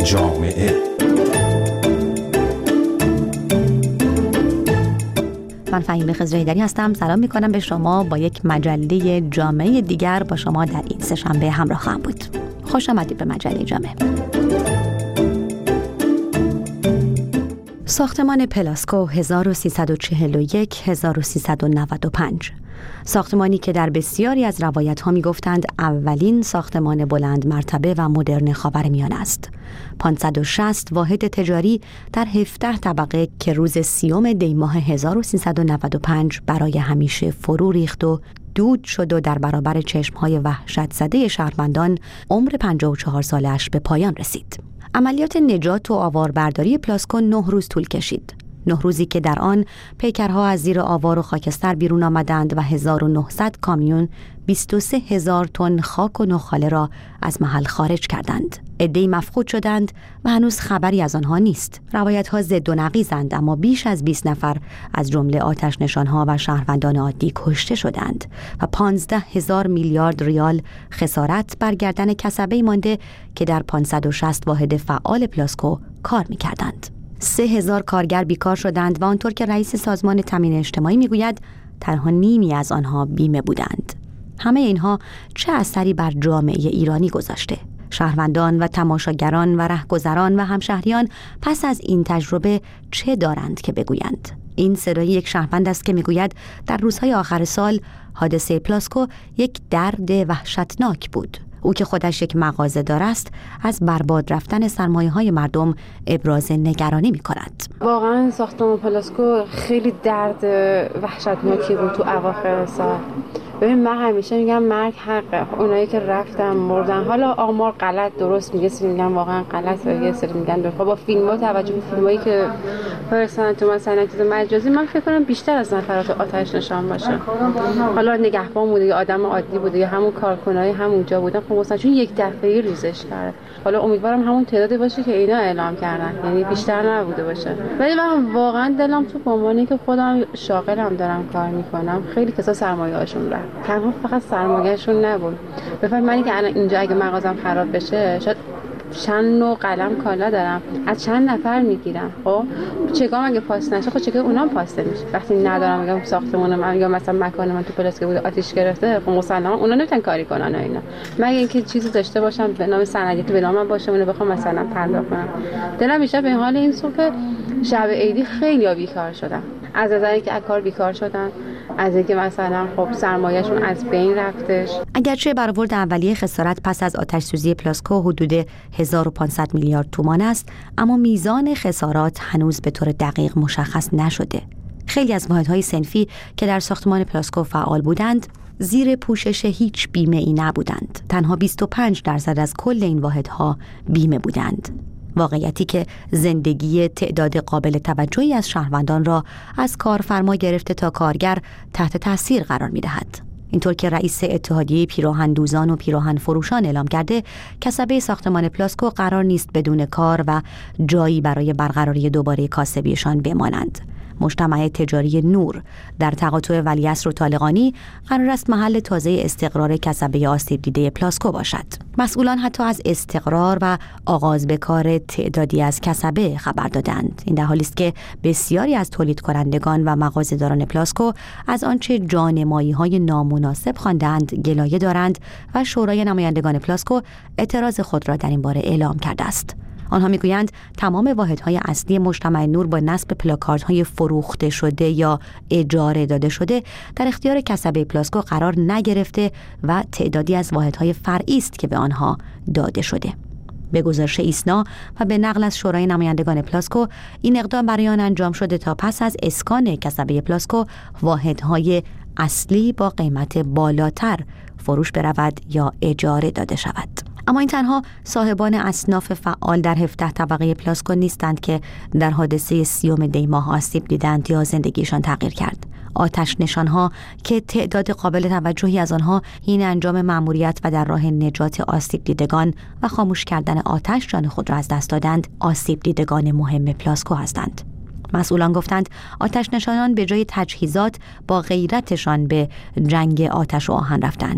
جامعه. من فهیمه خضرحیدری هستم. سلام میکنم به شما. با یک مجله جامعه دیگر با شما در این سه‌شنبه همراه خواهم بود. خوش آمدید به مجله جامعه. ساختمان پلاسکو 1341-1395 ساختمانی که در بسیاری از روایت‌ها می‌گفتند اولین ساختمان بلند مرتبه و مدرن خاورمیانه است. 560 واحد تجاری در 17 طبقه که روز 30 دی ماه 1395 برای همیشه فرو ریخت و دود شد و در برابر چشم‌های وحشت زده شهروندان عمر 54 سالش به پایان رسید. عملیات نجات و آواربرداری پلاسکو 9 روز طول کشید. 9 روزی که در آن پیکرها از زیر آوار و خاکستر بیرون آمدند و 1900 کامیون 23,000 تن خاک و نخاله را از محل خارج کردند. عده‌ای مفقود شدند و هنوز خبری از آنها نیست. روایت‌ها ضد و نقیضند، اما بیش از 20 نفر از جمله آتش نشان‌ها و شهروندان عادی کشته شدند و 15,000 میلیارد ریال خسارت بر گردن کسبه‌ای مانده که در 560 واحد فعال پلاسکو کار می‌کردند. 3,000 کارگر بیکار شدند و آنطور که رئیس سازمان تامین اجتماعی میگوید تنها نیمی از آنها بیمه بودند. همه اینها چه اثری بر جامعه ایرانی گذاشته؟ شهروندان و تماشاگران و رهگذران و همشهریان پس از این تجربه چه دارند که بگویند؟ این صدای یک شهروند است که میگوید در روزهای آخر سال حادثه پلاسکو یک درد وحشتناک بود. او که خودش یک مغازه‌دار است از برباد رفتن سرمایه‌های مردم ابراز نگرانی می‌کند. واقعا ساختمان پلاسکو خیلی درد وحشتناکی بود تو اواخر سال. ببین من همیشه میگم مرگ حقه. اونایی که رفتن مردن. حالا آمار غلط درست میگه، سری میگن واقعا غلطه، یه سری میگن درست. با فیلم‌ها توجه به فیلمایی که فرستادن تو مثلا چیز مجازی، من فکر کنم بیشتر از نفرات آتش نشان باشه. حالا نگهبان بوده یا آدم عادی بوده یا همون کارکنای همونجا بودن، خب مثلا چون یک دفعه‌ای ریزش کرد. حالا امیدوارم همون تعدادی باشه که اینا اعلام کردن، یعنی بیشتر نبوده باشه. ولی من واقعا دلم تو به عنوانی که خودم شاغلم دارم کار میکنم، خیلی کسا سرمایه‌هاشون رفت. تنها فقط سرمایه‌شون نبود. بفرمایید منی که الان اینجا اگه مغازم خراب بشه، شاید چند نوع قلم کالا دارم، از چند نفر میگیرم. خب چگاه اگه پاس نشه، خب چگاه اونام پاس نمیشه. وقتی ندارم، میگم ساختمان من یا مثلا مکان من تو پلاسکو بوده آتش گرفته، خب مسلما اونا نمیتونن کاری کنن اینا. مگه اینکه چیزی داشته باشم به نام سندی به نام باشه، اونو بخوام مثلا پرداخت کنم. دلم میشه به حال این سو که شب عیدی خیلی بیکار شدن. از نظری که از کار بیکار شدن، از اینکه مثلا خب سرمایه‌شون از بین رفتش. اگرچه برآورد اولیه خسارت پس از آتش سوزی پلاسکو حدود 1500 میلیارد تومان است، اما میزان خسارات هنوز به طور دقیق مشخص نشده. خیلی از واحدهای صنفی که در ساختمان پلاسکو فعال بودند زیر پوشش هیچ بیمه‌ای نبودند. تنها 25% از کل این واحدها بیمه بودند. واقعیتی که زندگی تعداد قابل توجهی از شهروندان را از کارفرما گرفته تا کارگر تحت تاثیر قرار می‌دهد. اینطور که رئیس اتحادیه پیراهن دوزان و پیراهن فروشان اعلام کرده، کسبه ساختمان پلاسکو قرار نیست بدون کار و جایی برای برقراری دوباره کاسبیشان بمانند. مجتمع تجاری نور در تقاطع ولیعصر و طالقانی قرار است محل تازه استقرار کسبه آسیب دیده پلاسکو باشد. مسئولان حتی از استقرار و آغاز به کار تعدادی از کسبه خبر دادند. این در حالی است که بسیاری از تولید کنندگان و مغازه‌داران پلاسکو از آنچه جانمایی‌های نامناسب خواندند گلایه دارند و شورای نمایندگان پلاسکو اعتراض خود را در این باره اعلام کرده است. آنها میگویند تمام واحدهای اصلی مجتمع نور با نصب پلاکاردهای فروخته شده یا اجاره داده شده در اختیار کسبه پلاسکو قرار نگرفته و تعدادی از واحدهای فرعی است که به آنها داده شده. به گزارش ایسنا و به نقل از شورای نمایندگان پلاسکو، این اقدام برای آن انجام شده تا پس از اسکان کسبه پلاسکو واحدهای اصلی با قیمت بالاتر فروش برود یا اجاره داده شود. اما این تنها صاحبان اصناف فعال در 17 طبقه پلاسکو نیستند که در حادثه 30 دی ماه آسیب دیدند یا زندگیشان تغییر کرد. آتش نشانها که تعداد قابل توجهی از آنها این انجام مأموریت و در راه نجات آسیب دیدگان و خاموش کردن آتش جان خود را از دست دادند، آسیب دیدگان مهم پلاسکو هستند. مسئولان گفتند آتش نشانان به جای تجهیزات با غیرتشان به جنگ آتش و آهن رفتند.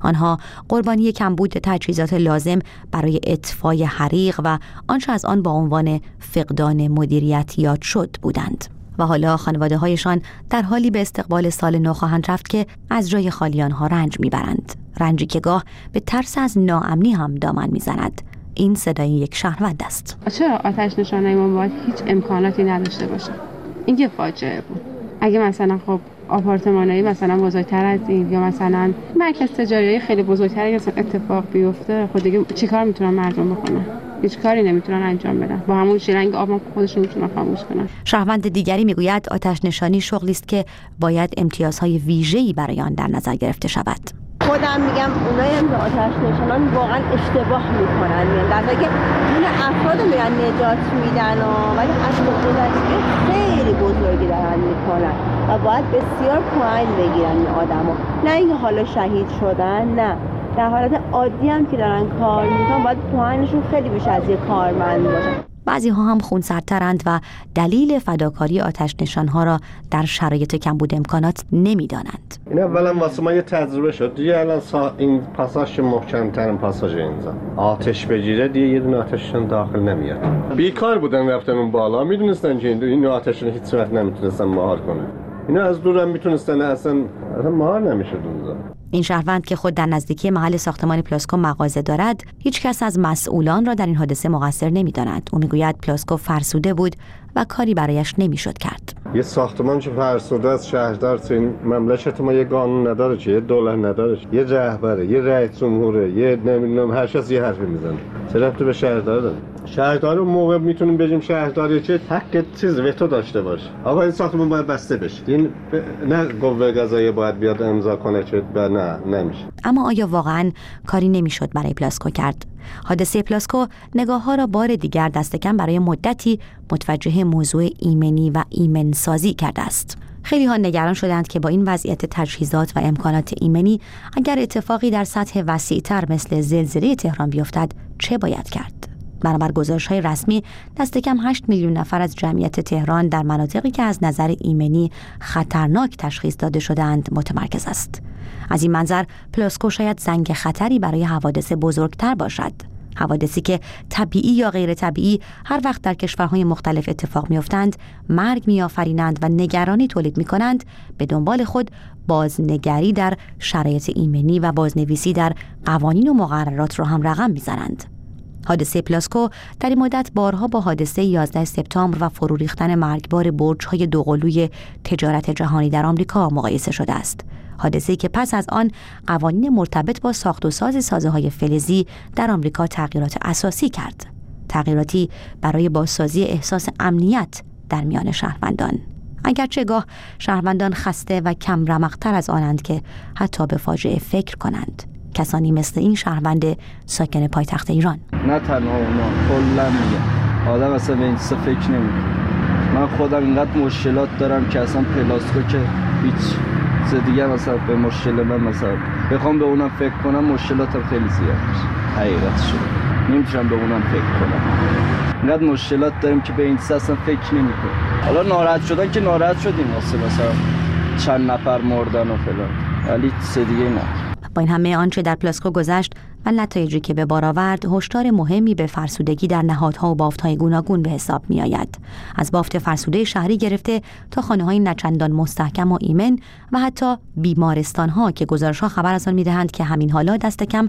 آنها قربانی کمبود تجهیزات لازم برای اطفای حریق و آنچه از آن با عنوان فقدان مدیریت یاد شد بودند و حالا خانواده‌هایشان در حالی به استقبال سال نو خواهند رفت که از جای خالی آنها رنج میبرند، رنجی که گاه به ترس از ناامنی هم دامن میزند. این صدای یک شهروند است. چرا آتش نشانی ما باید هیچ امکاناتی نداشته باشه؟ این که فاجعه بود. اگه مثلا خب آپارتمانایی مثلا بزرگتر از این یا مثلا مرکز تجاری خیلی بزرگتری مثلا اتفاق بیفته، خود دیگه چیکار میتونن مردم بکنن؟ هیچ کاری نمیتونن انجام بدن. با همون شیرنگ آب خودشون میتونن خاموش کنن. شهروند دیگری میگوید آتش نشانی شغلی است که باید امتیازهای ویژه‌ای برای آن در نظر گرفته شود. خودم میگم اونایی هم آتش نشانان واقعا اشتباه میکنن، در واقع این افراد میرن نجات میدن ولی اصل گذشته خیلی بزرگی دارن میکنن و باید بسیار پایین بگیرن این آدما، نه اینکه حالا شهید شدن، نه در حالت عادی هم که دارن کار میکنن باید پایینشون خیلی بیش از یک کارمند باشن. بعضی ها هم خونسردترند و دلیل فداکاری آتش نشانها را در شرایط کمبود امکانات نمیدانند. این اولا واسه ما یه تجربه شد دیگه. الان این پاساژ محکم‌ترین پاساژ اینجا آتش بگیره دیگه یه دونه آتششون داخل نمیاد. بیکار بودن رفتن اون بالا، میدونستن که این آتششون هیچ وقت نمیتونستن مهار کنه. اینا از دور هم میتونستن اصلا مهار نمیشد اونجا. این شهروند که خود در نزدیکی محل ساختمان پلاسکو مغازه دارد، هیچ کس از مسئولان را در این حادثه مقصر نمی‌داند. او میگوید پلاسکو فرسوده بود و کاری برایش نمیشد کرد. یه ساختمان که فرسوده از شهردار تو این مملکت ما یه قانون نداره، چه یه دولت نداره، یه رهبره، یه رئیس جمهوره، یه نمیدونم هر کس یه حرفی میزنه. چه ربطی به شهردار داره؟ شهردار اون موقع میتونیم بگیم شهرداری که حق چیز وتو داشته باشه. آقا این ساختمان باید بسته بشه. این نه قوه قضاییه باید بیاد امضا کنه که نه نمیشه. اما آیا واقعاً کاری نمیشد برای پلاسکو کرد؟ حادثه پلاسکو نگاه‌ها را بار دیگر دست کم برای مدتی متوجه موضوع ایمنی و ایمنسازی کرده است. خیلی ها نگران شدند که با این وضعیت تجهیزات و امکانات ایمنی اگر اتفاقی در سطح وسیع‌تر مثل زلزله تهران بیفتد چه باید کرد؟ بنابر گزارش‌های رسمی دست کم 8 میلیون نفر از جمعیت تهران در مناطقی که از نظر ایمنی خطرناک تشخیص داده شدند متمرکز است. از این منظر پلاسکو شاید زنگ خطری برای حوادث بزرگتر باشد. حوادثی که طبیعی یا غیر طبیعی هر وقت در کشورهای مختلف اتفاق می‌افتند، مرگ می‌آفرینند و نگرانی تولید می‌کنند، به دنبال خود بازنگری در شرایط ایمنی و بازنویسی در قوانین و مقررات را هم رقم می‌زنند. حادثه پلاسکو در این مدت بارها با حادثه 11 سپتامبر و فرو ریختن مرگبار برج‌های دوقلوی تجارت جهانی در آمریکا مقایسه شده است. حادثه‌ای که پس از آن قوانین مرتبط با ساخت و ساز سازه‌های فلزی در آمریکا تغییرات اساسی کرد. تغییراتی برای بازسازی احساس امنیت در میان شهروندان. اگرچه گاه شهروندان خسته و کم رمق‌تر از آنند که حتی به فاجعه فکر کنند. کسانی مثل این شهروند ساکن پایتخت ایران. نه تنها اونا، کلا میگم آدم اصلا به این چیزا فکر نمیکنه. من خودم اینقدر مشکلات دارم که اصلا پلاسکو که هیچ چیز دیگه مثلا به مشکل من مثلا بخوام به اونم فکر کنم مشکلاتم خیلی زیاد میشه. حقیقتش نمیتونم به اونم فکر کنم. اینقدر مشکلات داریم که به این چیزا اصلا فکر نمیکنم. حالا ناراحت شدن که ناراحت شدیم مثلا چند نفر مردن و فلان، ولی چیز دیگه نه. با این همه آنچه در پلاسکو گذشت و نتایجی که به بار آورد، هشدار مهمی به فرسودگی در نهادها و بافت‌های گوناگون به حساب می‌آید. از بافت فرسوده شهری گرفته تا خانه‌های نچندان مستحکم و ایمن و حتی بیمارستان‌ها که گزارش‌ها خبر از آن می‌دهند که همین حالا دست کم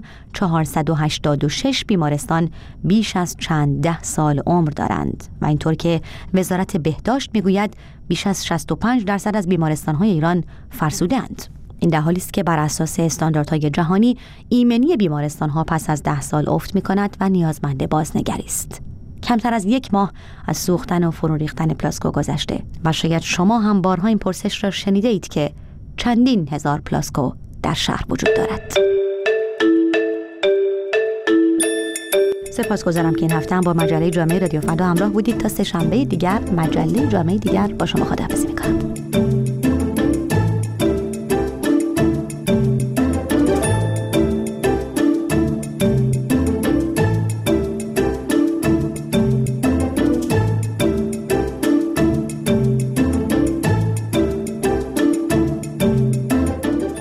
486 بیمارستان بیش از چند ده سال عمر دارند و اینطور که وزارت بهداشت می‌گوید بیش از 65% از بیمارستان‌های ایران فرسوده‌اند. این در حالی است که بر اساس استانداردهای جهانی ایمنی بیمارستان‌ها پس از 10 سال افت می‌کند و نیازمند بازنگری است. کمتر از 1 ماه از سوختن و فرو ریختن پلاسکو گذشته و شاید شما هم بارها این پرسش را شنیده اید که چندین هزار پلاسکو در شهر وجود دارد. سپاسگزارم که این هفته هم با مجله جامعه رادیو فردا همراه بودید. تا سه‌شنبه دیگر مجله جامعه دیگر با شما خداحافظ.